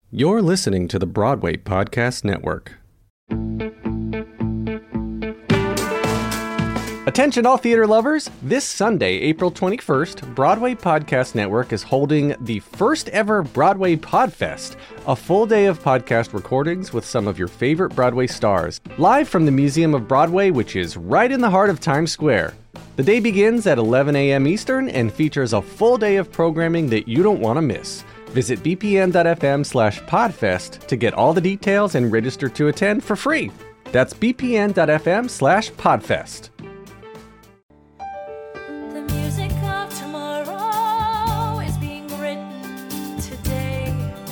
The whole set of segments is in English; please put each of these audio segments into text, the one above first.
You're listening to the Broadway Podcast Network. Attention all theater lovers! This Sunday, April 21st, Broadway Podcast Network is holding the first ever Broadway Podfest, a full day of podcast recordings with some of your favorite Broadway stars, live from the Museum of Broadway, which is right in the heart of Times Square. The day begins at 11 a.m. Eastern and features a full day of programming that you don't want to miss. Visit bpn.fm/podfest to get all the details and register to attend for free. That's bpn.fm/podfest. The music of tomorrow is being written today.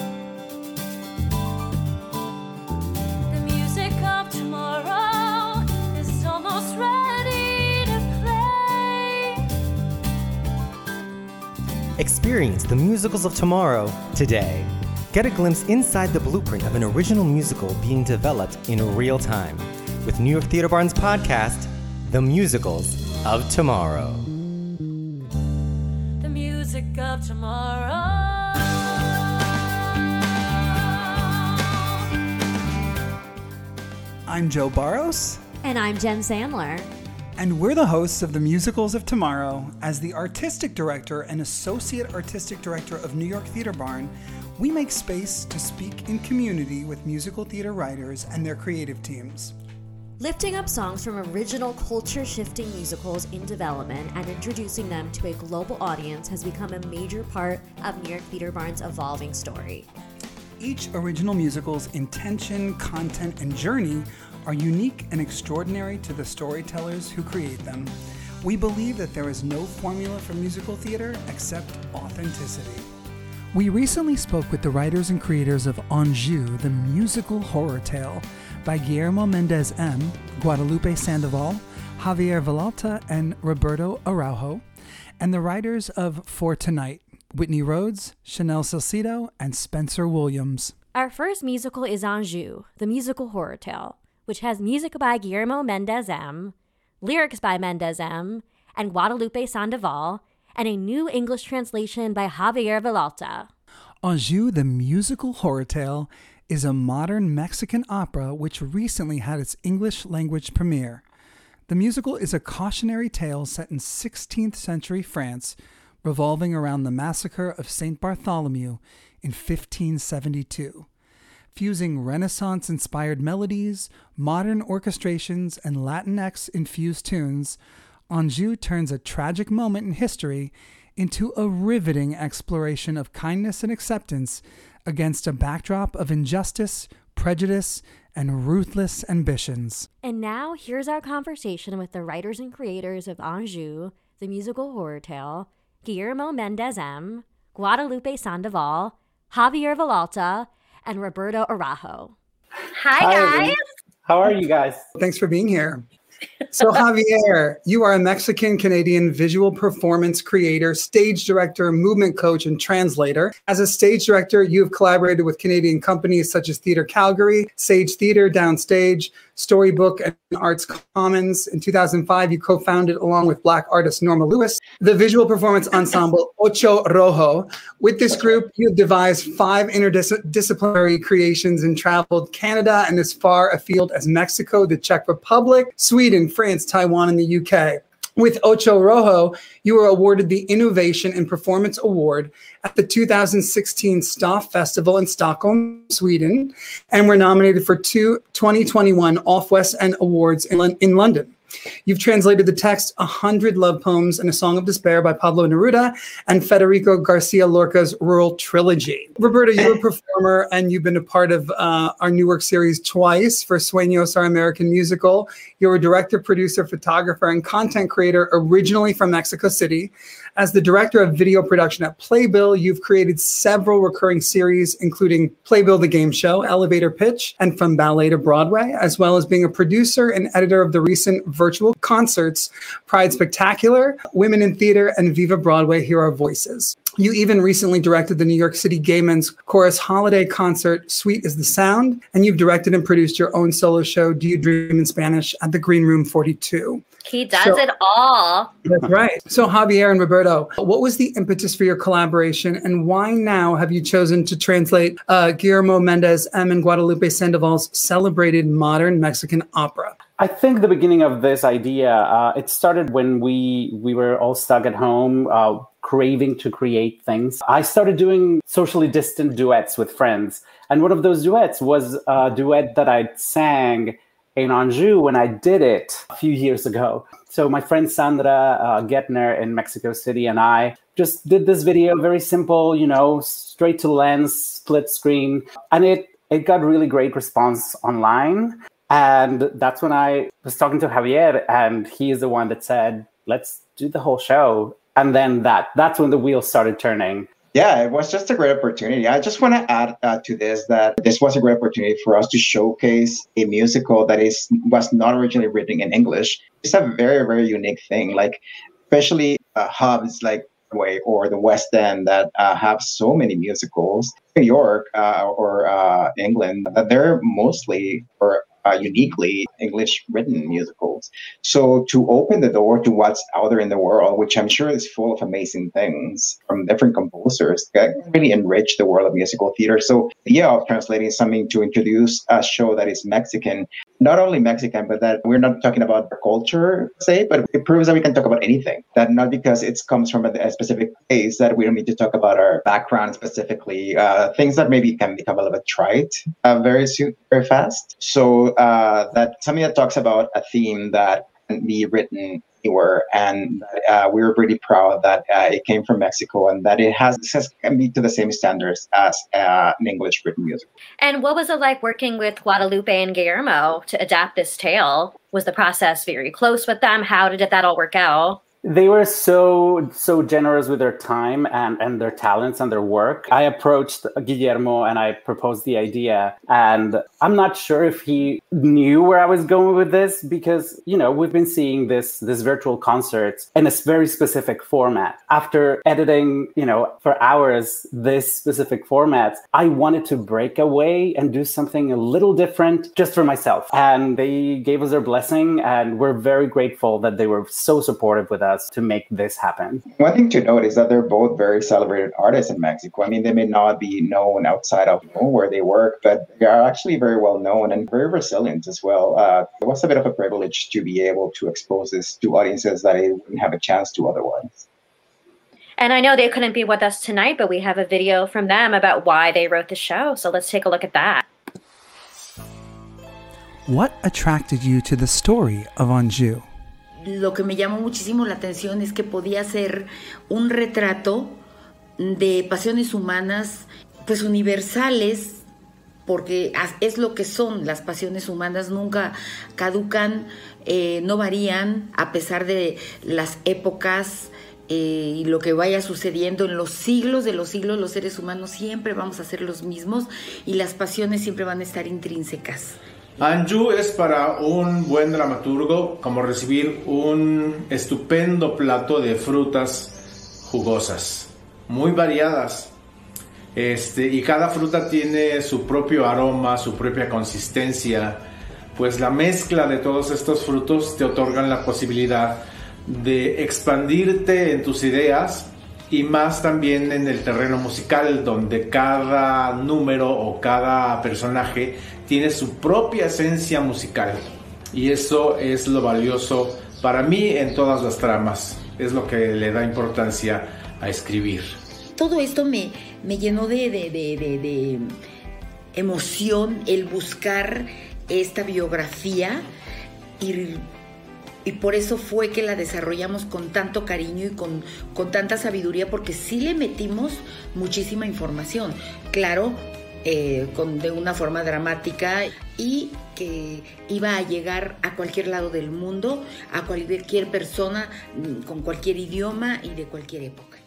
The music of tomorrow is almost ready to play. Experience the musicals of tomorrow today. Get a glimpse inside the blueprint of an original musical being developed in real time with New York Theater Barn's podcast, The Musicals of Tomorrow. The music of tomorrow. I'm Joe Barros. And I'm Jen Sandler. And we're the hosts of The Musicals of Tomorrow. As the artistic director and associate artistic director of New York Theater Barn, we make space to speak in community with musical theater writers and their creative teams. Lifting up songs from original culture-shifting musicals in development and introducing them to a global audience has become a major part of New York Theater Barn's evolving story. Each original musical's intention, content, and journey are unique and extraordinary to the storytellers who create them. We believe that there is no formula for musical theater except authenticity. We recently spoke with the writers and creators of Anjou, the musical horror tale, by Guillermo Mendez M., Guadalupe Sandoval, Javier Villalta, and Roberto Araujo, and the writers of For Tonight, Whitney Rhodes, Chanel Salcido, and Spencer Williams. Our first musical is Anjou, the musical horror tale, which has music by Guillermo Mendez M., lyrics by Mendez M., and Guadalupe Sandoval, and a new English translation by Javier Villalta. Anjou, the musical horror tale, is a modern Mexican opera which recently had its English language premiere. The musical is a cautionary tale set in 16th century France, revolving around the massacre of Saint Bartholomew in 1572. Fusing Renaissance-inspired melodies, modern orchestrations, and Latinx-infused tunes, Anjou turns a tragic moment in history into a riveting exploration of kindness and acceptance against a backdrop of injustice, prejudice, and ruthless ambitions. And now, here's our conversation with the writers and creators of Anjou, the musical horror tale, Guillermo Mendez M., Guadalupe Sandoval, Javier Villalta, and Roberto Araujo. Hi guys. Everyone. How are you guys? Thanks for being here. So Javier, you are a Mexican-Canadian visual performance creator, stage director, movement coach, and translator. As a stage director, you have collaborated with Canadian companies such as Theatre Calgary, Sage Theatre, Downstage, Storybook, and Arts Commons. In 2005, you co-founded, along with Black artist Norma Lewis, the visual performance ensemble Ocho Rojo. With this group, you have devised 5 interdisciplinary creations and traveled Canada and as far afield as Mexico, the Czech Republic, Sweden, France, Taiwan, and the UK. With Ocho Rojo, you were awarded the Innovation in Performance Award at the 2016 Staff Festival in Stockholm, Sweden, and were nominated for 2 2021 Off West End Awards in London. You've translated the text 100 Love Poems and A Song of Despair by Pablo Neruda and Federico Garcia Lorca's Rural Trilogy. Roberta, you're a performer and you've been a part of our New Work series twice for Sueños, Our American Musical. You're a director, producer, photographer, and content creator originally from Mexico City. As the director of video production at Playbill, you've created several recurring series, including Playbill the Game Show, Elevator Pitch, and From Ballet to Broadway, as well as being a producer and editor of the recent virtual concerts, Pride Spectacular, Women in Theater, and Viva Broadway, Hear Our Voices. You even recently directed the New York City Gay Men's Chorus holiday concert, Sweet is the Sound, and you've directed and produced your own solo show, Do You Dream in Spanish, at the Green Room 42. He does it all. That's right. So Javier and Roberto, what was the impetus for your collaboration, and why now have you chosen to translate Guillermo Mendez M. and Guadalupe Sandoval's celebrated modern Mexican opera? I think the beginning of this idea, it started when we were all stuck at home, craving to create things. I started doing socially distant duets with friends. And one of those duets was a duet that I sang in Anjou when I did it a few years ago. So my friend Sandra Gettner in Mexico City and I just did this video, very simple, straight to lens, split screen. And it got really great response online. And that's when I was talking to Javier, and he is the one that said, let's do the whole show. And then that's when the wheels started turning. Yeah, it was just a great opportunity. I just want to add to this that this was a great opportunity for us to showcase a musical that was not originally written in English. It's a very, very unique thing, like especially hubs like Broadway or the West End that have so many musicals, New York or England, that they're mostly or uniquely English written musicals. So to open the door to what's out there in the world, which I'm sure is full of amazing things from different composers, that really enrich the world of musical theater. So the idea of translating something to introduce a show that is Mexican, not only Mexican, but that we're not talking about the culture, say, but it proves that we can talk about anything. That not because it comes from a specific place that we don't need to talk about our background specifically, things that maybe can become a little bit trite very fast. So that something that talks about a theme that can be written anywhere, and we were really proud that it came from Mexico and that it can be to the same standards as an English written musical. And what was it like working with Guadalupe and Guillermo to adapt this tale? Was the process very close with them? How did that all work out? They were so generous with their time and their talents and their work. I approached Guillermo and I proposed the idea. And I'm not sure if he knew where I was going with this because, we've been seeing this virtual concerts in a very specific format. After editing, for hours, this specific format, I wanted to break away and do something a little different just for myself. And they gave us their blessing, and we're very grateful that they were so supportive with us to make this happen. One thing to note is that they're both very celebrated artists in Mexico. I mean, they may not be known outside of where they work, but they are actually very well known and very resilient as well. It was a bit of a privilege to be able to expose this to audiences that they wouldn't have a chance to otherwise. And I know they couldn't be with us tonight, but we have a video from them about why they wrote the show. So let's take a look at that. What attracted you to the story of Anjou? Lo que me llamó muchísimo la atención es que podía ser un retrato de pasiones humanas, pues universales, porque es lo que son las pasiones humanas, nunca caducan, no varían a pesar de las épocas y lo que vaya sucediendo en los siglos de los siglos. Los seres humanos siempre vamos a ser los mismos y las pasiones siempre van a estar intrínsecas. Anjou es para un buen dramaturgo como recibir un estupendo plato de frutas jugosas, muy variadas. Y cada fruta tiene su propio aroma, su propia consistencia. Pues la mezcla de todos estos frutos te otorgan la posibilidad de expandirte en tus ideas y más también en el terreno musical, donde cada número o cada personaje tiene su propia esencia musical. Y eso es lo valioso para mí en todas las tramas. Es lo que le da importancia a escribir. Todo esto me llenó de emoción el buscar esta biografía y por eso fue que la desarrollamos con tanto cariño y con tanta sabiduría, porque sí le metimos muchísima información, claro, de una forma dramática y que iba a llegar a cualquier lado del mundo, a cualquier persona, con cualquier idioma y de cualquier época.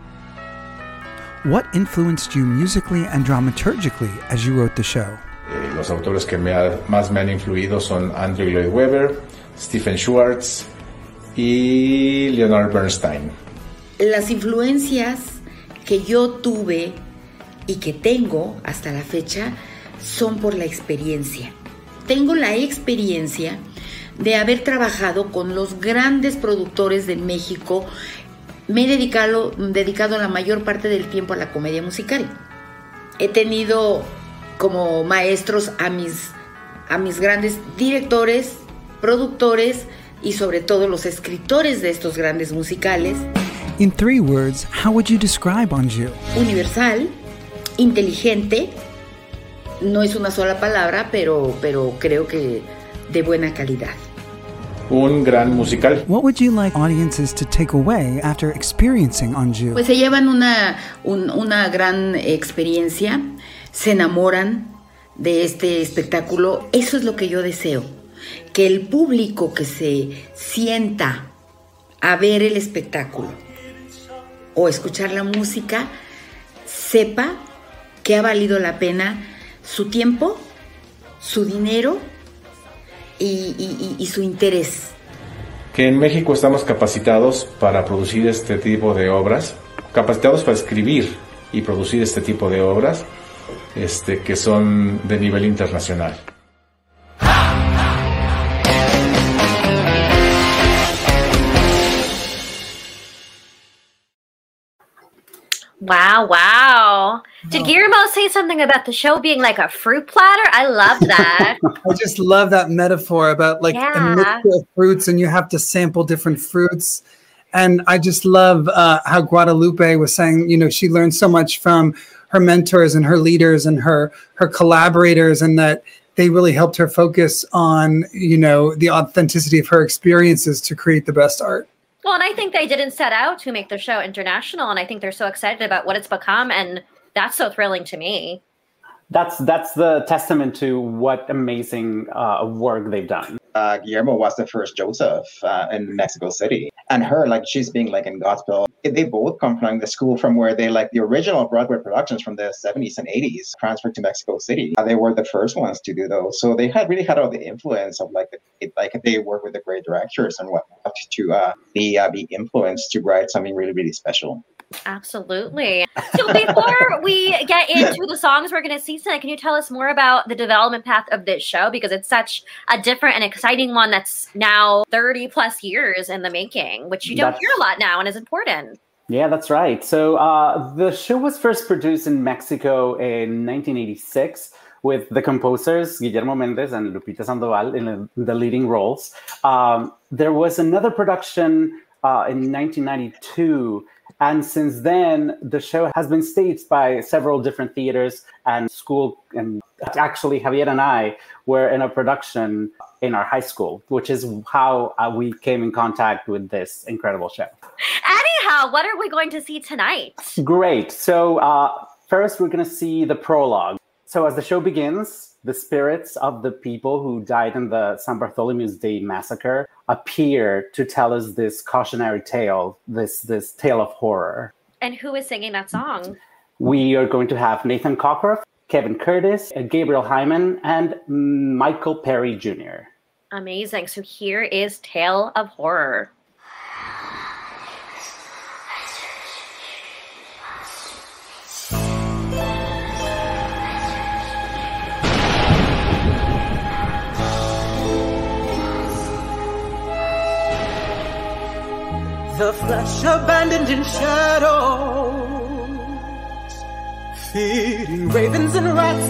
What influenced you musically and dramaturgically as you wrote the show? Los autores que más me han influido son Andrew Lloyd Webber, Stephen Schwartz y Leonard Bernstein. Las influencias que yo tuve y que tengo hasta la fecha son por la experiencia. Tengo la experiencia de haber trabajado con los grandes productores de México. Me he dedicado la mayor parte del tiempo a la comedia musical. He tenido como maestros a mis grandes directores, productores y sobre todo los escritores de estos grandes musicales. In 3 words, how would you describe Anjou? Universal, inteligente, no es una sola palabra, pero creo que de buena calidad. Un gran musical. What would you like audiences to take away after experiencing Anjou? Pues se llevan una gran experiencia, se enamoran de este espectáculo. Eso es lo que yo deseo, que el público que se sienta a ver el espectáculo o escuchar la música sepa que ha valido la pena su tiempo, su dinero y su interés. Que en México estamos capacitados para producir este tipo de obras, capacitados para escribir y producir este tipo de obras, que son de nivel internacional. Wow. Did Guillermo say something about the show being like a fruit platter? I love that. I just love that metaphor about like a mixture of fruits and you have to sample different fruits. And I just love how Guadalupe was saying, she learned so much from her mentors and her leaders and her collaborators, and that they really helped her focus on, the authenticity of her experiences to create the best art. Well, and I think they didn't set out to make the show international, and I think they're so excited about what it's become, and that's so thrilling to me. That's the testament to what amazing work they've done. Guillermo was the first Joseph in Mexico City. And her, she's being in Godspell. They both come from the school from where they, the original Broadway productions from the 70s and 80s transferred to Mexico City. They were the first ones to do those. So they had really had all the influence of, they work with the great directors and whatnot to be influenced to write something really, really special. Absolutely. So before we get into the songs we're going to see tonight, can you tell us more about the development path of this show? Because it's such a different and exciting one that's now 30 plus years in the making, which you don't hear a lot now and is important. Yeah, that's right. So the show was first produced in Mexico in 1986 with the composers Guillermo Méndez and Lupita Sandoval in the leading roles. There was another production in 1992. And since then, the show has been staged by several different theaters and school. And actually, Javier and I were in a production in our high school, which is how we came in contact with this incredible show. Anyhow, what are we going to see tonight? Great. So first, we're going to see the prologue. So as the show begins, the spirits of the people who died in the San Bartholomew's Day massacre appear to tell us this cautionary tale, this tale of horror. And who is singing that song? We are going to have Nathan Cockcroft, Kevin Curtis, Gabriel Hyman, and Michael Perry Jr. Amazing. So here is Tale of Horror. The flesh abandoned in shadows, feeding ravens and rats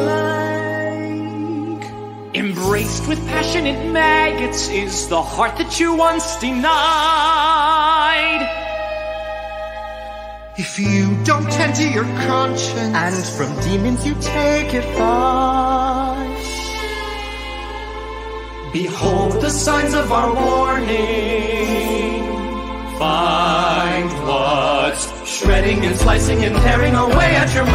alike. Embraced with passionate maggots is the heart that you once denied. If you don't tend to your conscience, and from demons you take advice, behold the signs of our warning. Find what's shredding and slicing and tearing away at your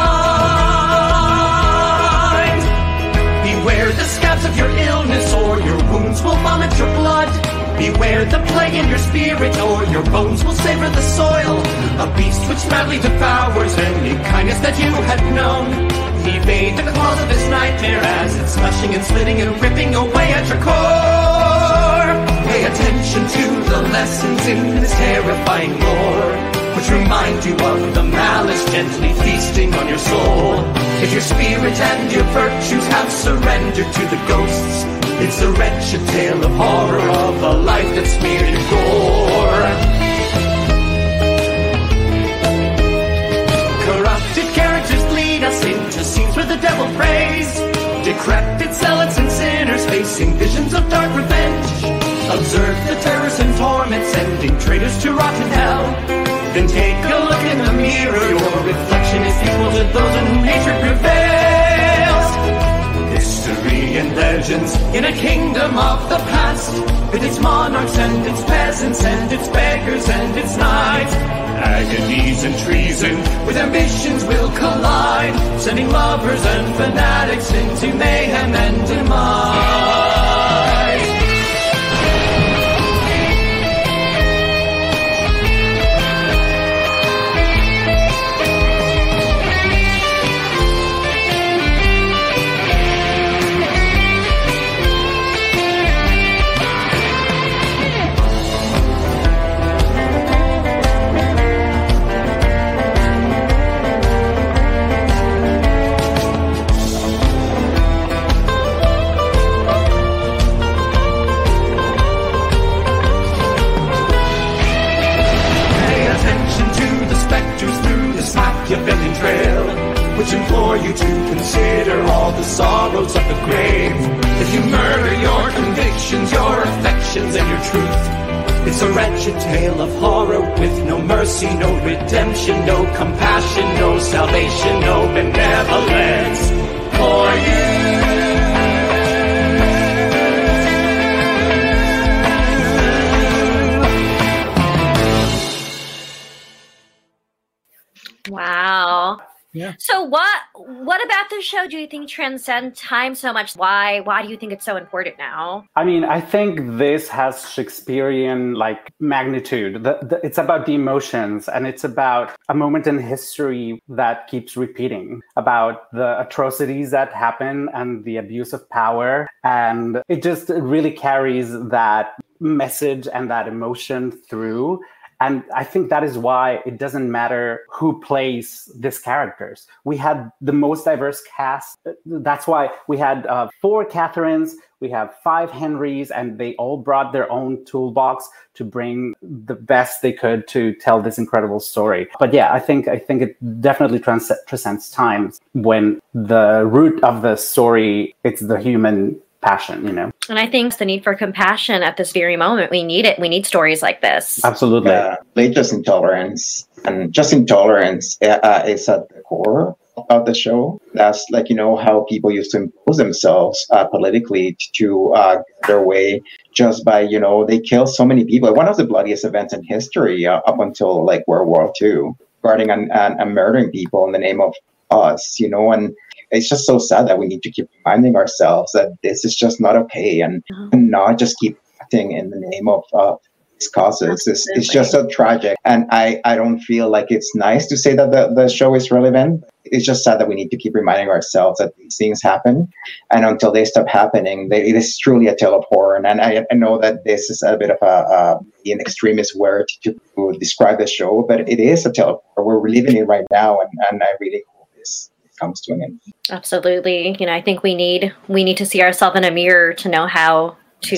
mind. Beware the scabs of your illness, or your wounds will vomit your blood. Beware the plague in your spirit, or your bones will savor the soil. A beast which madly devours any kindness that you had known. Evade the claws of this nightmare as it's slashing and slitting and ripping away at your core. Pay attention to the lessons in this terrifying lore, which which remind you of the malice gently feasting on your soul. If your spirit and your virtues have surrendered to the ghosts, it's a wretched tale of horror of a life that's smeared in gore. Corrupted characters lead us into scenes where the devil prays. Decrepit zealots and sinners facing visions of dark revenge. Observe the terrors and torments sending traitors to rotten hell. Then take a look in the mirror. Your reflection is equal to those in whom hatred prevails. History and legends in a kingdom of the past, with its monarchs and its peasants and its beggars and its knights. Agonies and treason with ambitions will collide, sending lovers and fanatics into mayhem and demise. Machiavellian trail, which implore you to consider all the sorrows of the grave. If you murder your convictions, your affections, and your truth, it's a wretched tale of horror with no mercy, no redemption, no compassion, no salvation, no benevolence for you. Wow. Yeah. So what about this show do you think transcends time so much? Why do you think it's so important now? I mean, I think this has Shakespearean magnitude. It's about the emotions, and it's about a moment in history that keeps repeating, about the atrocities that happen and the abuse of power. And it just really carries that message and that emotion through. And I think that is why it doesn't matter who plays these characters. We had the most diverse cast. That's why we had 4 Catherines, we have 5 Henrys, and they all brought their own toolbox to bring the best they could to tell this incredible story. But yeah, I think it definitely transcends time when the root of the story, it's the human passion, And I think the need for compassion at this very moment, we need it. We need stories like this. Absolutely. Just intolerance. And just intolerance is at the core of the show. That's how people used to impose themselves politically to get their way just by, they kill so many people. One of the bloodiest events in history up until World War II, regarding and murdering people in the name of us, and it's just so sad that we need to keep reminding ourselves that this is just not okay, and not just keep acting in the name of these causes. It's just so tragic, and I don't feel like it's nice to say that the show is relevant. It's just sad that we need to keep reminding ourselves that these things happen, and until they stop happening, it is truly a tale of horror. And I know that this is a bit of an extremist word to describe the show, but it is a tale of horror. We're reliving it right now, and I really hope this comes to an end. Absolutely. I think we need to see ourselves in a mirror to know how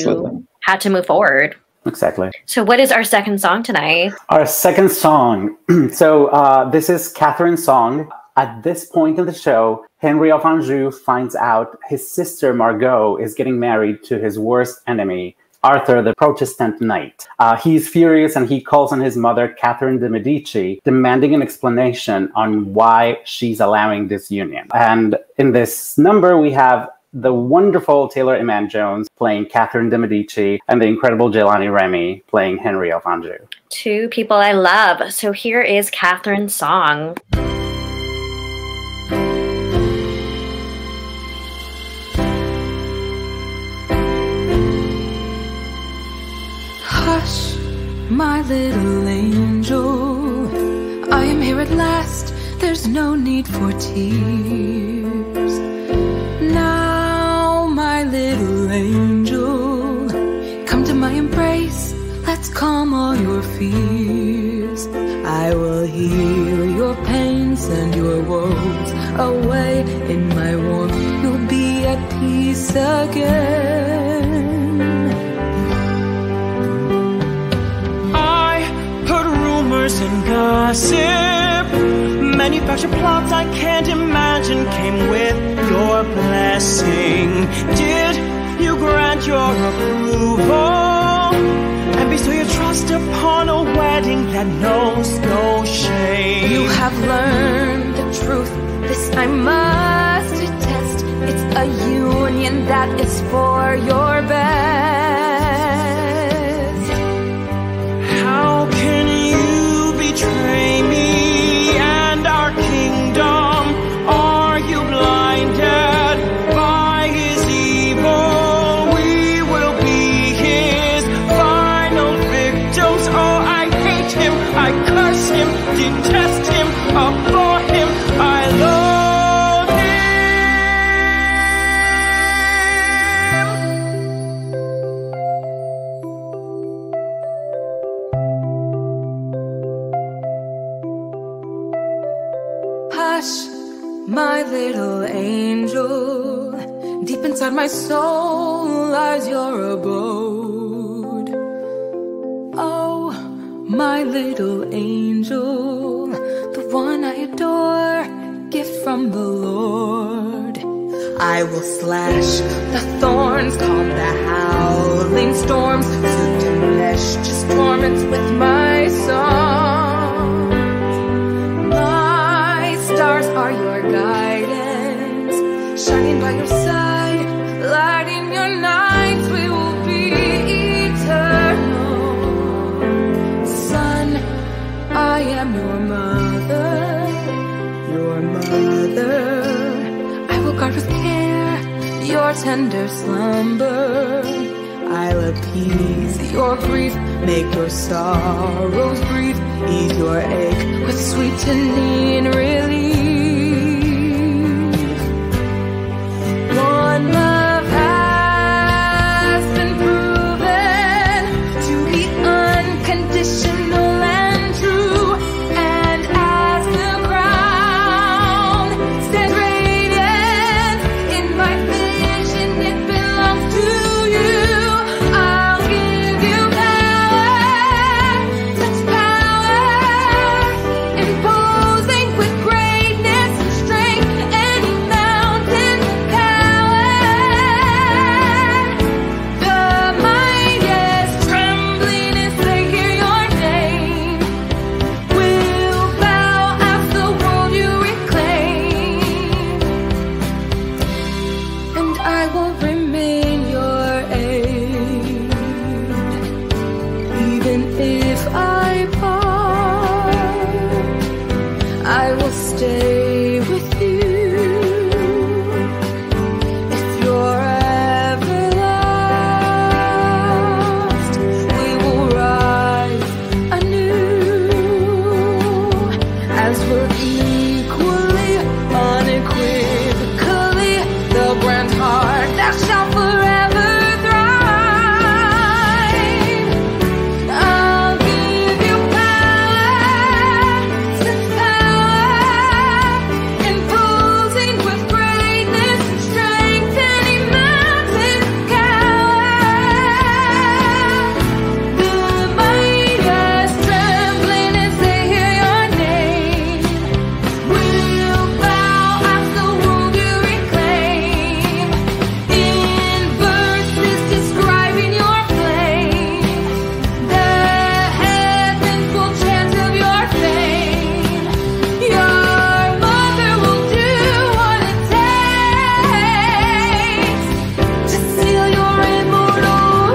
to move forward. Exactly. So what is our second song tonight? Our second song. So this is Catherine's song. At this point in the show, Henry of Anjou finds out his sister Margot is getting married to his worst enemy, Arthur, the Protestant knight. He's furious and he calls on his mother, Catherine de' Medici, demanding an explanation on why she's allowing this union. And in this number, we have the wonderful Taylor Iman Jones playing Catherine de' Medici and the incredible Jelani Remy playing Henry of Anjou. 2 people I love. So here is Catherine's song. Hush, my little angel, I am here at last, there's no need for tears. Now, my little angel, come to my embrace, let's calm all your fears. I will wounds and your woes away in my warmth. You'll be at peace again. I heard rumors and gossip, manufactured plots I can't imagine came with your blessing. Did you grant your approval and bestow your trust upon a wedding that knows no shame? You have learned the truth, this I must attest. It's a union that is for your best. How can you betray me and our kingdom? Are you blinded by his evil? We will be his final victims. Oh, I hate him, I curse him, detest him, abhor him, I loathe him. Hush, my little angel, deep inside my soul lies your abode. Oh, my little angel, the one I adore, gift from the Lord. I will slash the thorns, calm the howling storms, soothe tempestuous torments with my song. My stars are your guidance, shining by your side, lighting your nights, we will be eternal. Son, I am your mother, your mother. I will guard with care your tender slumber. I'll appease your grief, make your sorrows brief, ease your ache with sweetening relief. One love has been proven to be unconditional and true, and as the crown stands radiant in my vision, it belongs to you. I'll give you power, such power, imposing with greatness and strength, any mountain tower. The mightiest trembling as they hear your name will bow as the world you reclaim, and I will remain your aid, even if I part. I will stay with you if you're ever lost. We will rise anew as we're equally, unequivocally the grand heart that shall forever thrive. I'll give you power, such power, imposing with greatness and strength, any mountain cower. The mightiest trembling as they hear your name will bow as the world you reclaim. In verses describing your flame, the heavens will chant of your fame. Your mother will do what it takes to seal your immortal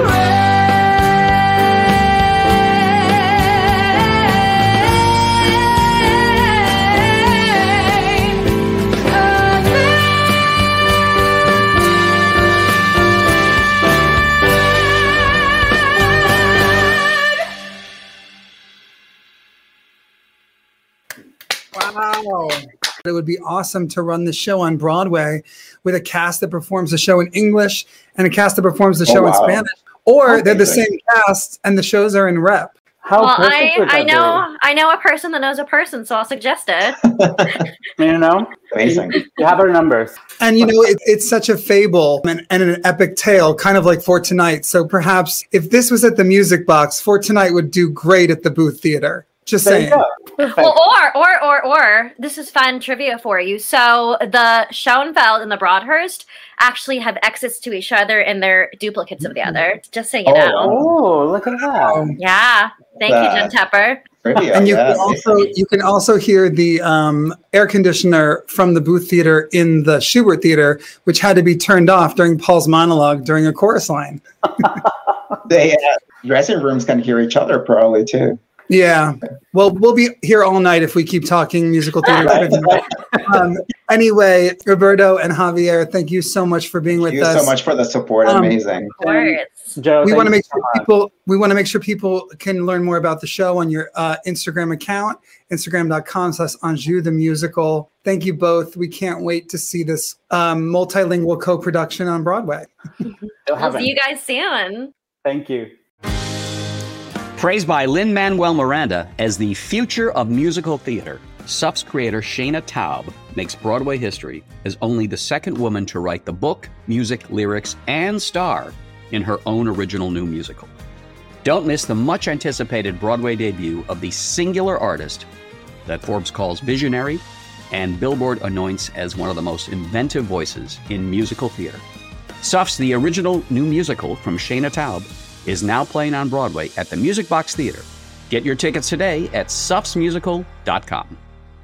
Wow. It would be awesome to run the show on Broadway with a cast that performs the show in English and a cast that performs the show in Spanish. Or they're the same cast and the shows are in rep. How Well, perfect would I that I know a person that knows a person, so I'll suggest it. be? You know? Amazing. You have our numbers. And it's such a fable and an epic tale, kind of like For Tonight. So perhaps if this was at the Music Box, For Tonight would do great at the Booth Theater. Just There you saying. go. Well, or this is fun trivia for you. So the Schoenfeld and the Broadhurst actually have exits to each other, and they're duplicates of the other. Just so you know. Oh, look at that. Yeah. Thank you, Jen Tepper. And you can also hear the air conditioner from the Booth Theater in the Schubert Theater, which had to be turned off during Paul's monologue during a chorus line. The dressing rooms can hear each other probably too. Yeah. Well, we'll be here all night if we keep talking musical theater. Anyway, Roberto and Javier, thank you so much for being with us. Thank you so much for the support. Amazing. Of course. Joe, we want to make sure people can learn more about the show on your Instagram account, instagram.com/Anjou the musical. Thank you both. We can't wait to see this multilingual co-production on Broadway. We'll see you guys soon. Thank you. Praised by Lin-Manuel Miranda as the future of musical theater, SUF's creator Shana Taub makes Broadway history as only the second woman to write the book, music, lyrics, and star in her own original new musical. Don't miss the much-anticipated Broadway debut of the singular artist that Forbes calls visionary and Billboard anoints as one of the most inventive voices in musical theater. SUF's The Original New Musical from Shana Taub is now playing on Broadway at the Music Box Theater. Get your tickets today at sufsmusical.com.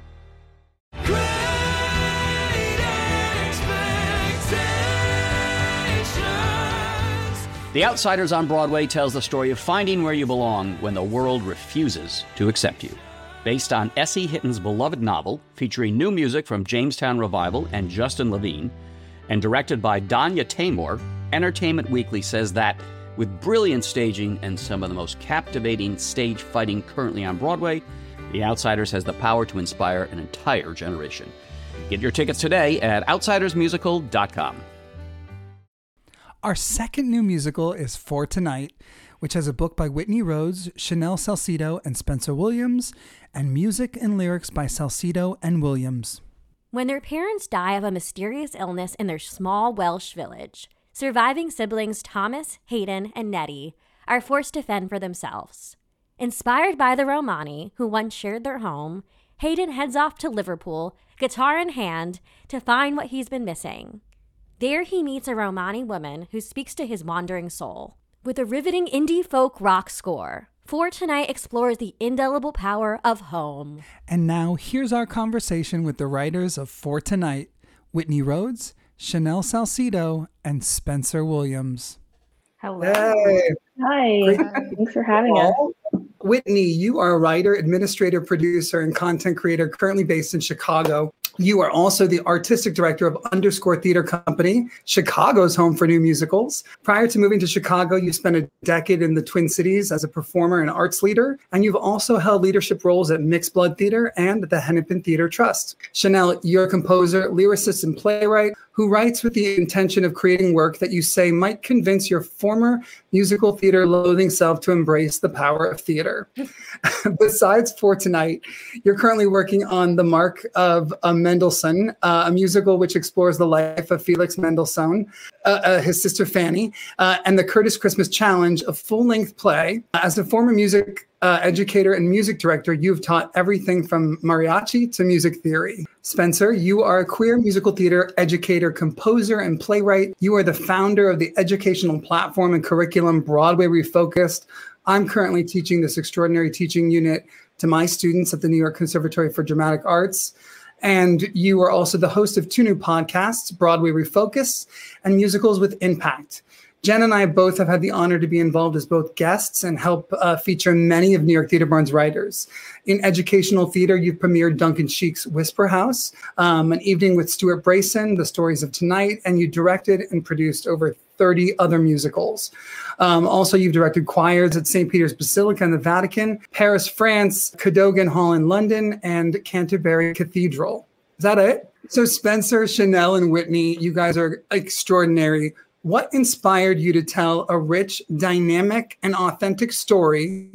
The Outsiders on Broadway tells the story of finding where you belong when the world refuses to accept you. Based on S.E. Hitton's beloved novel, featuring new music from Jamestown Revival and Justin Levine, and directed by Danya Taymor, Entertainment Weekly says that with brilliant staging and some of the most captivating stage fighting currently on Broadway, The Outsiders has the power to inspire an entire generation. Get your tickets today at outsidersmusical.com. Our second new musical is For Tonight, which has a book by Whitney Rhodes, Chanel Salcido, and Spencer Williams, and music and lyrics by Salcido and Williams. When their parents die of a mysterious illness in their small Welsh village, surviving siblings Thomas, Hayden, and Nettie are forced to fend for themselves. Inspired by the Romani, who once shared their home, Hayden heads off to Liverpool, guitar in hand, to find what he's been missing. There he meets a Romani woman who speaks to his wandering soul. With a riveting indie folk rock score, For Tonight explores the indelible power of home. And now here's our conversation with the writers of For Tonight, Whitney Rhodes, Chanel Salcido, and Spencer Williams. Hello. Hey. Hi. Thanks for having us. Whitney, you are a writer, administrator, producer, and content creator currently based in Chicago. You are also the artistic director of Underscore Theater Company, Chicago's home for new musicals. Prior to moving to Chicago, you spent a decade in the Twin Cities as a performer and arts leader, and you've also held leadership roles at Mixed Blood Theater and the Hennepin Theater Trust. Chanel, you're a composer, lyricist, and playwright who writes with the intention of creating work that you say might convince your former musical theater loathing self to embrace the power of theater. Besides For Tonight, you're currently working on The Mark of Mendelssohn, a musical which explores the life of Felix Mendelssohn, his sister Fanny, and the Curtis Christmas Challenge, a full-length play. As a former music educator and music director, you've taught everything from mariachi to music theory. Spencer, you are a queer musical theater educator, composer, and playwright. You are the founder of the educational platform and curriculum Broadway Refocused. I'm currently teaching this extraordinary teaching unit to my students at the New York Conservatory for Dramatic Arts. And you are also the host of two new podcasts, Broadway Refocus and Musicals with Impact. Jen and I both have had the honor to be involved as both guests and help feature many of New York Theater Barn's writers. In educational theater, you've premiered Duncan Sheik's Whisper House, An Evening with Stuart Brayson, The Stories of Tonight, and you directed and produced over 30 other musicals. Also, you've directed choirs at St. Peter's Basilica in the Vatican, Paris, France, Cadogan Hall in London, and Canterbury Cathedral. Is that it? So Spencer, Chanel, and Whitney, you guys are extraordinary. What inspired you to tell a rich, dynamic, and authentic story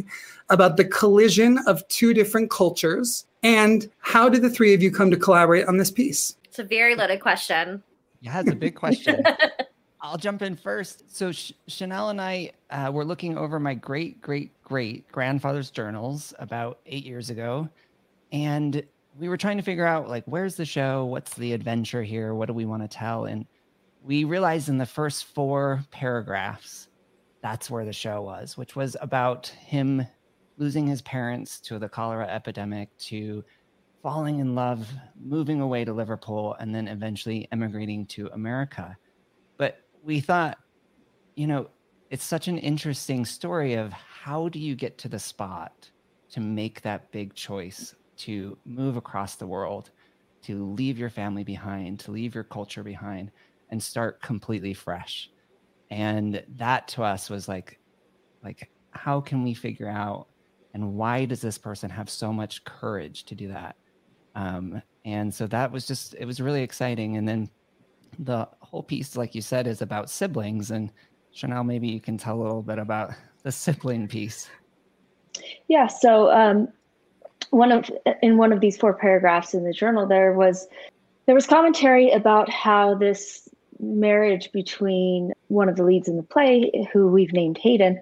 about the collision of two different cultures. And how did the three of you come to collaborate on this piece? It's a very loaded question. Yeah, it's a big question. I'll jump in first. So Chanel and I were looking over my great-great-great-grandfather's journals about 8 years ago. And we were trying to figure out, like, where's the show? What's the adventure here? What do we want to tell? And we realized in the first 4 paragraphs, that's where the show was, which was about him losing his parents to the cholera epidemic, to falling in love, moving away to Liverpool, and then eventually emigrating to America. But we thought, you know, it's such an interesting story of how do you get to the spot to make that big choice to move across the world, to leave your family behind, to leave your culture behind, and start completely fresh. And that to us was like, how can we figure out, and why does this person have so much courage to do that? And so that was just, it was really exciting. And then the whole piece, like you said, is about siblings. And Chanel, maybe you can tell a little bit about the sibling piece. Yeah, so in one of these 4 paragraphs in the journal, there was commentary about how this marriage between one of the leads in the play, who we've named Hayden,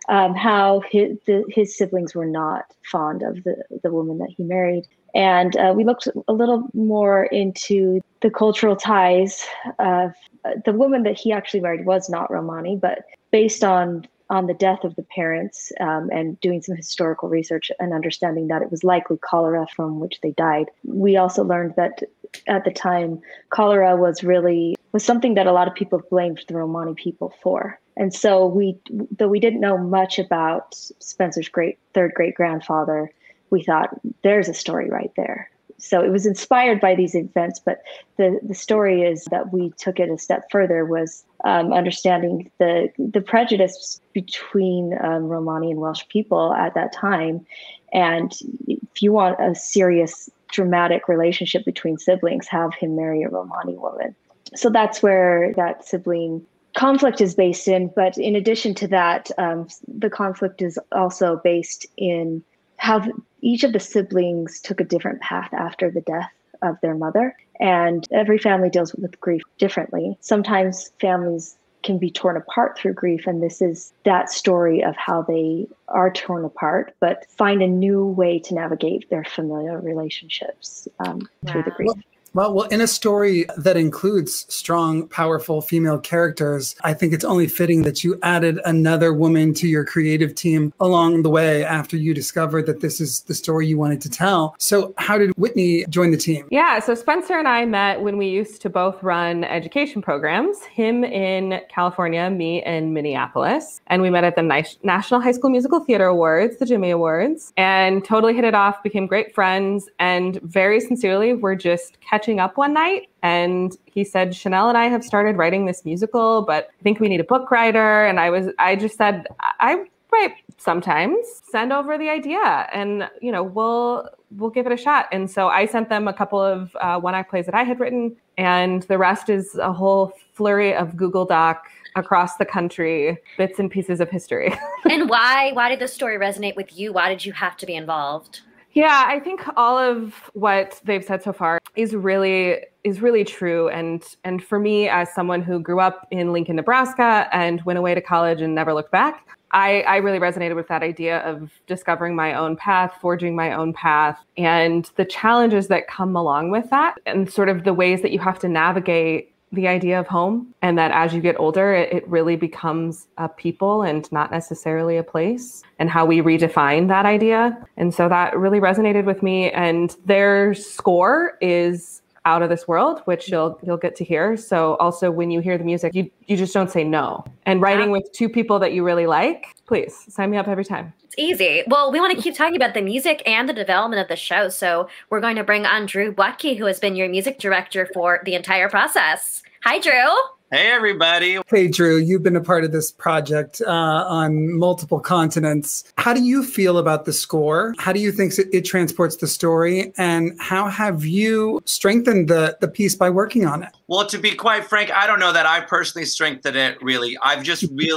how his siblings were not fond of the woman that he married. And we looked a little more into the cultural ties of the woman that he actually married was not Romani, but based on the death of the parents and doing some historical research and understanding that it was likely cholera from which they died. We also learned that at the time, cholera was something that a lot of people blamed the Romani people for. And so though we didn't know much about Spencer's third great grandfather, we thought there's a story right there. So it was inspired by these events, but the story is that we took it a step further was understanding the prejudice between Romani and Welsh people at that time. And if you want a serious, dramatic relationship between siblings, have him marry a Romani woman. So that's where that sibling conflict is based in. But in addition to that, the conflict is also based in how each of the siblings took a different path after the death of their mother. And every family deals with grief differently. Sometimes families can be torn apart through grief, and this is that story of how they are torn apart, but find a new way to navigate their familial relationships through the grief. Well, in a story that includes strong, powerful female characters, I think it's only fitting that you added another woman to your creative team along the way after you discovered that this is the story you wanted to tell. So how did Whitney join the team? Yeah, so Spencer and I met when we used to both run education programs, him in California, me in Minneapolis. And we met at the National High School Musical Theater Awards, the Jimmy Awards, and totally hit it off, became great friends, and very sincerely, we're just catching up one night, and he said, Chanel and I have started writing this musical, but I think we need a book writer. And I just said, I write sometimes, send over the idea and, you know, we'll give it a shot. And so I sent them a couple of one-act plays that I had written, and the rest is a whole flurry of Google Doc across the country, bits and pieces of history. And why did the story resonate with you? Why did you have to be involved? Yeah, I think all of what they've said so far is really true. And for me, as someone who grew up in Lincoln, Nebraska, and went away to college and never looked back, I really resonated with that idea of discovering my own path, forging my own path, and the challenges that come along with that, and sort of the ways that you have to navigate the idea of home, and that as you get older, it really becomes a people and not necessarily a place, and how we redefine that idea. And so that really resonated with me. And their score is out of this world, which you'll get to hear. So also when you hear the music, you just don't say no. And writing with two people that you really like, please sign me up every time. It's easy. Well, we want to keep talking about the music and the development of the show. So we're going to bring on Drew Butke, who has been your music director for the entire process. Hi, Drew. Hey, everybody. Hey, Drew, you've been a part of this project on multiple continents. How do you feel about the score? How do you think it transports the story? And how have you strengthened the piece by working on it? Well, to be quite frank, I don't know that I personally strengthened it, really. I've just really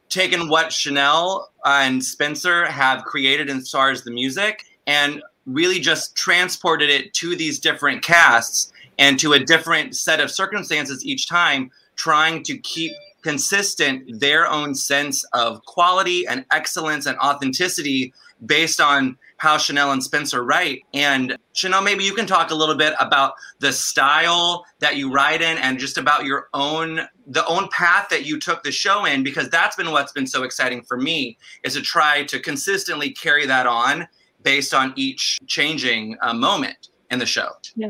taken what Chanel and Spencer have created as far as the music and really just transported it to these different casts and to a different set of circumstances each time, trying to keep consistent their own sense of quality and excellence and authenticity based on how Chanel and Spencer write. And Chanel, maybe you can talk a little bit about the style that you write in and just about the own path that you took the show in, because that's been what's been so exciting for me, is to try to consistently carry that on based on each changing moment in the show. Yeah.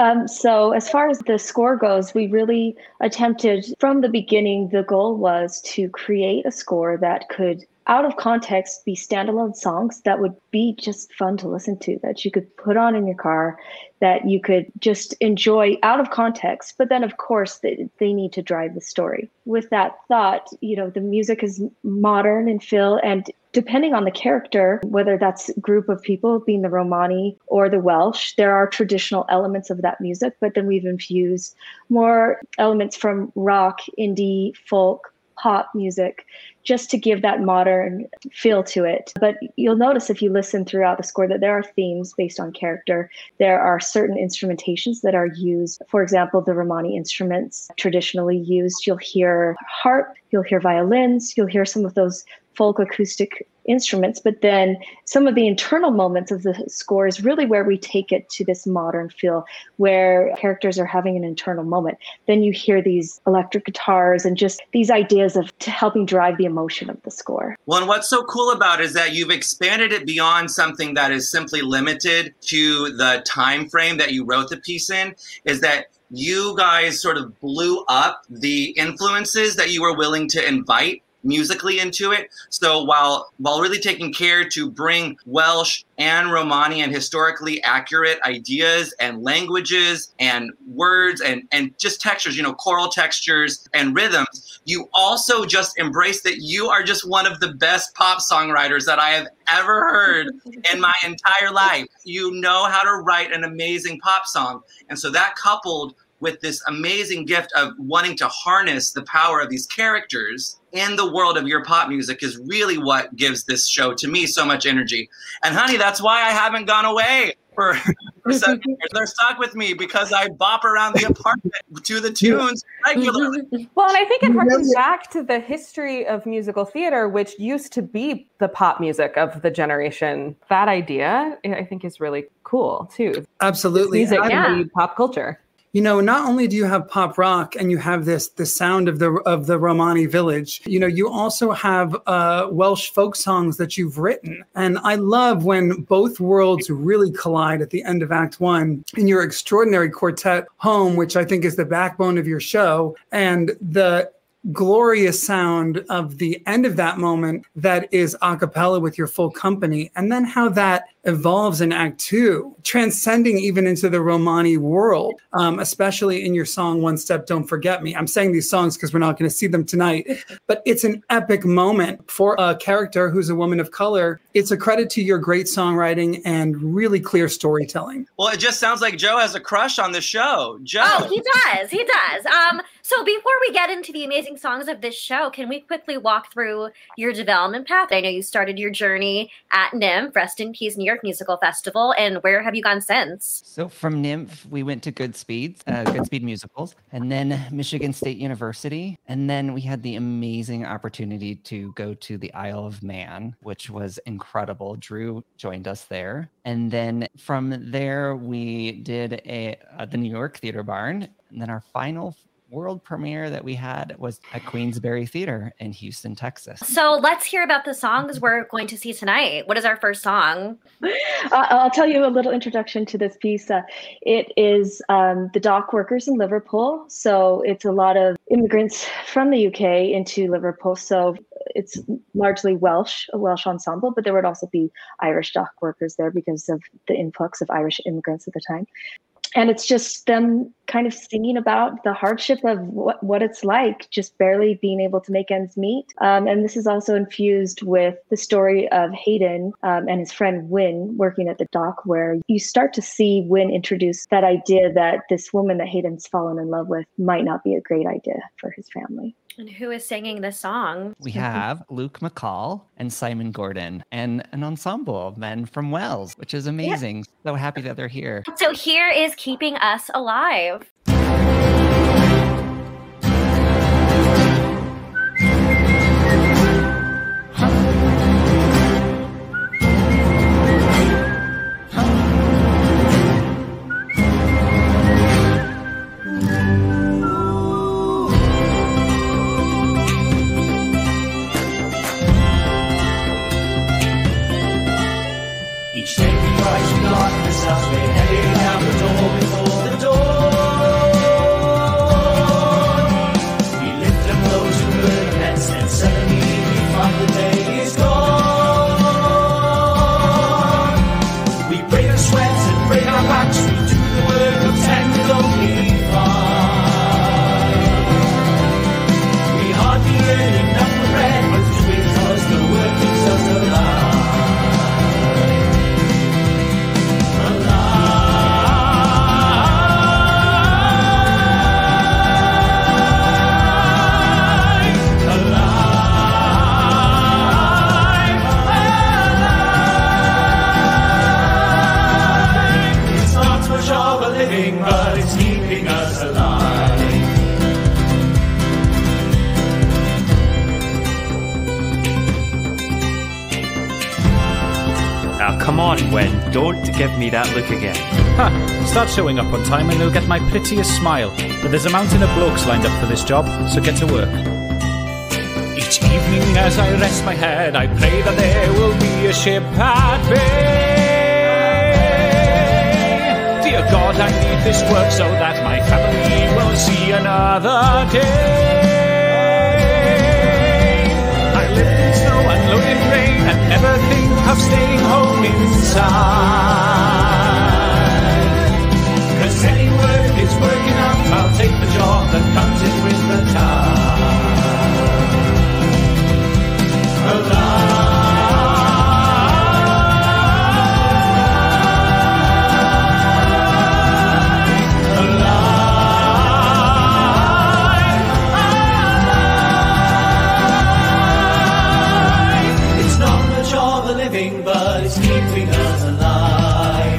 So as far as the score goes, we really attempted from the beginning, the goal was to create a score that could, out of context, be standalone songs that would be just fun to listen to, that you could put on in your car, that you could just enjoy out of context. But then, of course, they need to drive the story. With that thought, the music is modern in feel, and depending on the character, whether that's a group of people being the Romani or the Welsh, there are traditional elements of that music, but then we've infused more elements from rock, indie, folk, pop music, just to give that modern feel to it. But you'll notice if you listen throughout the score that there are themes based on character. There are certain instrumentations that are used. For example, the Romani instruments traditionally used, you'll hear harp, you'll hear violins, you'll hear some of those folk acoustic instruments, but then some of the internal moments of the score is really where we take it to this modern feel, where characters are having an internal moment. Then you hear these electric guitars and just these ideas of helping drive the emotion of the score. Well, and what's so cool about it is that you've expanded it beyond something that is simply limited to the time frame that you wrote the piece in, is that you guys sort of blew up the influences that you were willing to invite musically into it. So while really taking care to bring Welsh and Romani and historically accurate ideas and languages and words and just textures, choral textures and rhythms, you also just embrace that you are just one of the best pop songwriters that I have ever heard in my entire life. You know how to write an amazing pop song. And so that coupled with this amazing gift of wanting to harness the power of these characters in the world of your pop music is really what gives this show, to me, so much energy. And honey, that's why I haven't gone away for 7 years. They're stuck with me because I bop around the apartment to the tunes regularly. Well, and I think it harkens back to the history of musical theater, which used to be the pop music of the generation. That idea, I think, is really cool, too. Absolutely. Music can be pop culture. Not only do you have pop rock and you have the sound of the Romani village, you also have Welsh folk songs that you've written. And I love when both worlds really collide at the end of Act 1 in your extraordinary quartet Home, which I think is the backbone of your show, and the glorious sound of the end of that moment that is a cappella with your full company, and then how that evolves in Act 2, transcending even into the Romani world, especially in your song, One Step, Don't Forget Me. I'm saying these songs because we're not going to see them tonight, but it's an epic moment for a character who's a woman of color. It's a credit to your great songwriting and really clear storytelling. Well, it just sounds like Joe has a crush on the show. Joe. Oh, he does. So before we get into the amazing songs of this show, can we quickly walk through your development path? I know you started your journey at NYMF, Rest in Peace New York Musical Festival, and where have you gone since? So from NYMF, we went to Goodspeed Musicals, and then Michigan State University, and then we had the amazing opportunity to go to the Isle of Man, which was incredible. Drew joined us there, and then from there we did the New York Theater Barn, and then our final world premiere that we had was at Queensberry Theater in Houston, Texas. So let's hear about the songs we're going to see tonight. What is our first song? I'll tell you a little introduction to this piece. It is the dock workers in Liverpool. So it's a lot of immigrants from the UK into Liverpool. So it's largely Welsh, a Welsh ensemble, but there would also be Irish dock workers there because of the influx of Irish immigrants at the time. And it's just them kind of singing about the hardship of what it's like, just barely being able to make ends meet. And this is also infused with the story of Hayden and his friend Wynn working at the dock, where you start to see Wynn introduce that idea that this woman that Hayden's fallen in love with might not be a great idea for his family. And who is singing this song? We have Luke McCall and Simon Gordon and an ensemble of men from Wells, which is amazing. Yeah. So happy that they're here. So here is Keeping Us Alive. Each day we try to knock this house, we're heading out the door before the door. We lift up those who burn the nets, and suddenly we find the day is gone. We break our sweats and break our backs, we do the work of 10 with only 5. We hardly earn enough for bread, but do it 'cause the work keeps us alive. But it's keeping us alive. Now come on, Gwen, don't give me that look again. Start showing up on time and you'll get my prettiest smile. But there's a mountain of blokes lined up for this job, so get to work. Each evening as I rest my head, I pray that there will be a ship at bay. Dear God, I need this work so that my family will see another day. I live in snow and load in rain and never think of staying home inside. 'Cause any work is work enough, I'll take the job that comes in with the time. Alive. But it's keeping us alive.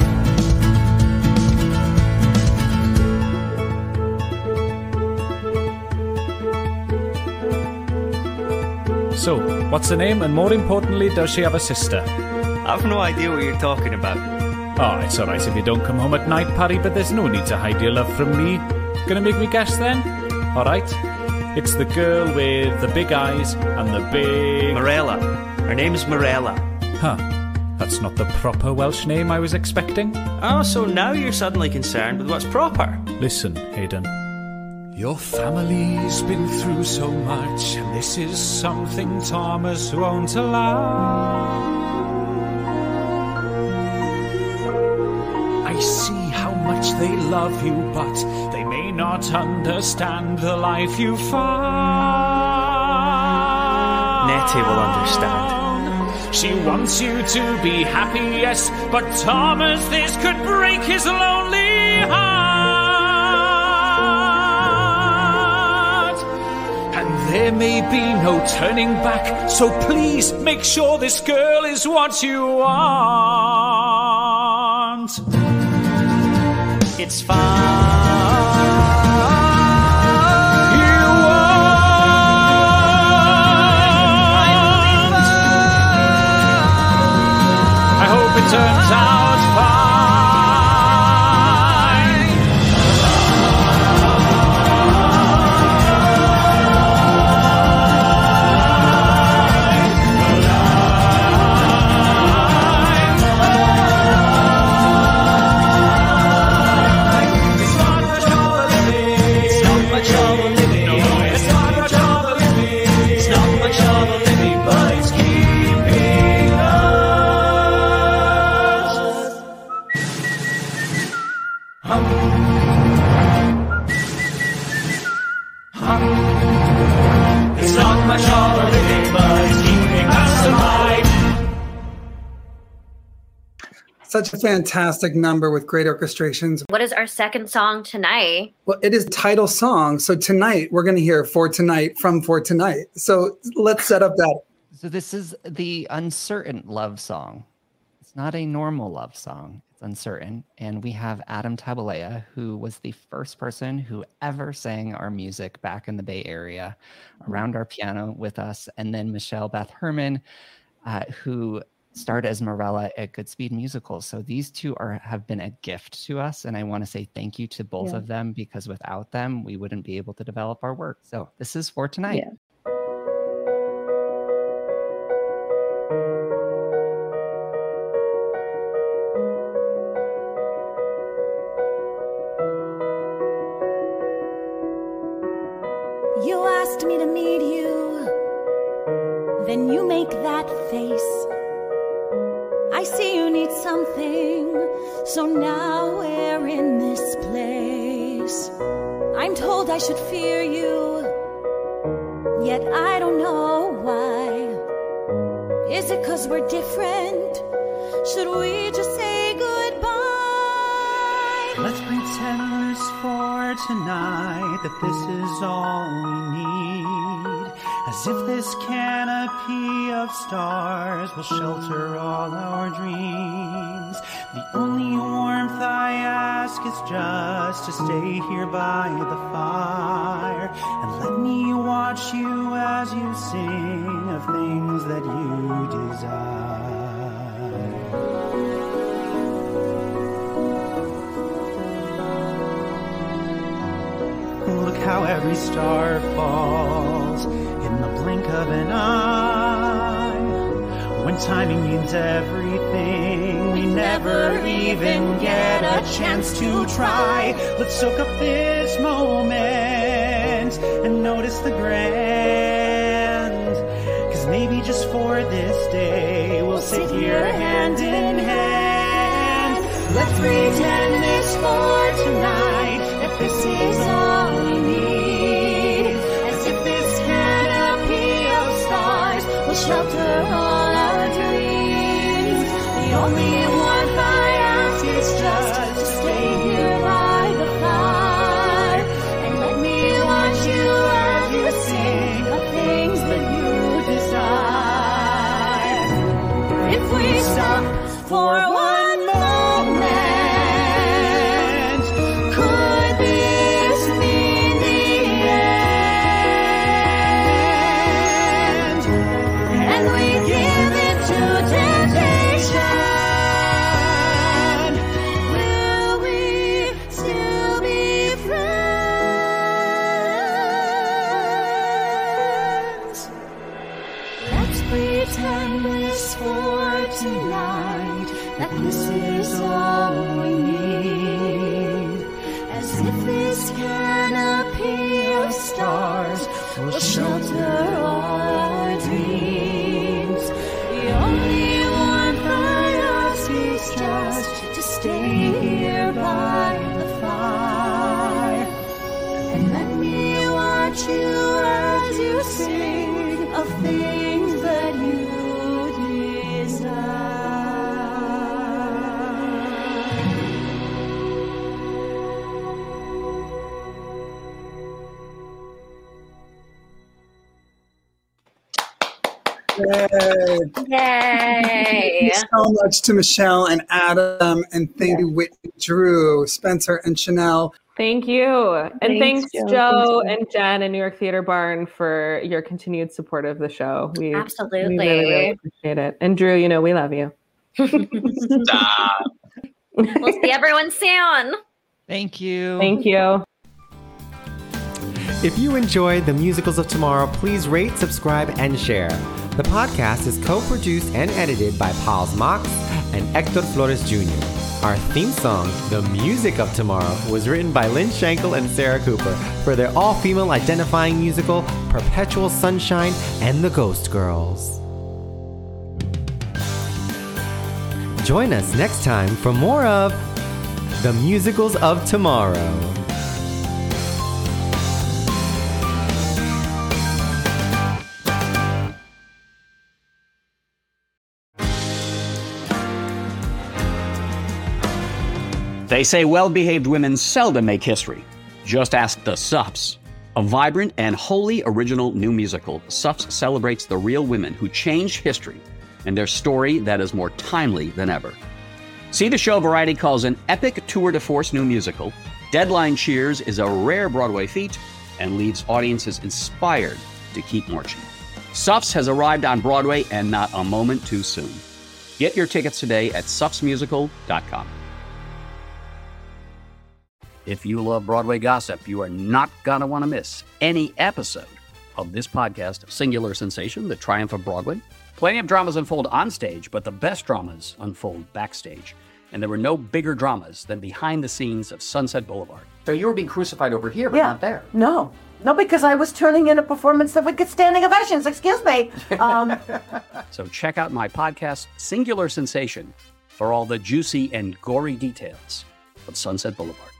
So, what's her name? And more importantly, does she have a sister? I've no idea what you're talking about. Oh, it's alright if you don't come home at night, Parry, but there's no need to hide your love from me. Gonna make me guess then? Alright. It's the girl with the big eyes and the big... Morella. Her name's Morella. Huh. That's not the proper Welsh name I was expecting. Oh, so now you're suddenly concerned with what's proper. Listen, Hayden. Your family's been through so much, and this is something Thomas won't allow. I see how much they love you, but they may not understand the life you found. Nettie will understand. She wants you to be happy, yes, but Thomas, this could break his lonely heart. And there may be no turning back, so please make sure this girl is what you want. It's fine. It turns out fine. It's not much of a living. It's not much of a living. No, it's not much of a living. It's not much of a living, but it's keeping us. It's not much of a living, but it's keeping us alive. Such a fantastic number with great orchestrations. What is our second song tonight? Well, it is title song. So tonight we're going to hear For Tonight from For Tonight. So let's set up that. So this is the uncertain love song. It's not a normal love song. It's uncertain. And we have Adam Tabalea, who was the first person who ever sang our music back in the Bay Area around our piano with us. And then Michelle Beth Herman, who starred as Morella at Goodspeed Musicals. So these two have been a gift to us. And I want to say thank you to both of them, because without them, we wouldn't be able to develop our work. So this is For Tonight. Yeah. You asked me to meet you, then you make that face. I see you need something, so now we're in this place. I'm told I should fear you, yet I don't know why. Is it 'cause we're different? Should we just say goodbye? Let's pretend this for tonight, that this is all we need. As if this canopy of stars will shelter all our dreams. The only warmth I ask is just to stay here by the fire, and let me watch you as you sing of things that you desire. Look how every star falls in the blink of an eye. When timing means everything, we never even get a chance to try. Let's soak up this moment and notice the grand. 'Cause maybe just for this day, we'll sit here hand in hand. Let's pretend this for tonight, that this is all we need. As if this canopy of stars will shelter all our dreams. The only warmth I ask is just to stay here by the fire, and let me watch you as you sing of things that you desire. If we stop for one moment, could this be the end? And we give it to temptation. Will we still be friends? Let's pretend this for tonight, that this is all we need. As if this canopy of stars will shelter all our dreams. The only warmth I ask is just to stay here by the fire, and let me watch you as you sing of things that you desire. Yay. Thank you so much to Michelle and Adam, and thank you, Whitney, Drew, Spencer, and Chanel. Thank you. And Thanks, thanks, Joe. Joe Thanks, and Jen and New York Theater Barn for your continued support of the show. We Absolutely. really appreciate it. And Drew, you know, we love you. Stop. We'll see everyone soon. Thank you. Thank you. If you enjoyed the Musicals of Tomorrow, please rate, subscribe, and share. The podcast is co-produced and edited by Pals Mox and Hector Flores Jr. Our theme song, The Music of Tomorrow, was written by Lynn Schenkel and Sarah Cooper for their all-female identifying musical, Perpetual Sunshine and the Ghost Girls. Join us next time for more of The Musicals of Tomorrow. They say well-behaved women seldom make history. Just ask the Suffs. A vibrant and wholly original new musical, Suffs celebrates the real women who changed history and their story that is more timely than ever. See the show Variety calls an epic tour de force new musical. Deadline cheers is a rare Broadway feat and leaves audiences inspired to keep marching. Suffs has arrived on Broadway and not a moment too soon. Get your tickets today at suffsmusical.com. If you love Broadway gossip, you are not going to want to miss any episode of this podcast, Singular Sensation, The Triumph of Broadway. Plenty of dramas unfold on stage, but the best dramas unfold backstage. And there were no bigger dramas than behind the scenes of Sunset Boulevard. So you were being crucified over here, but not there. No, because I was turning in a performance that would get standing ovations. Excuse me. So check out my podcast, Singular Sensation, for all the juicy and gory details of Sunset Boulevard.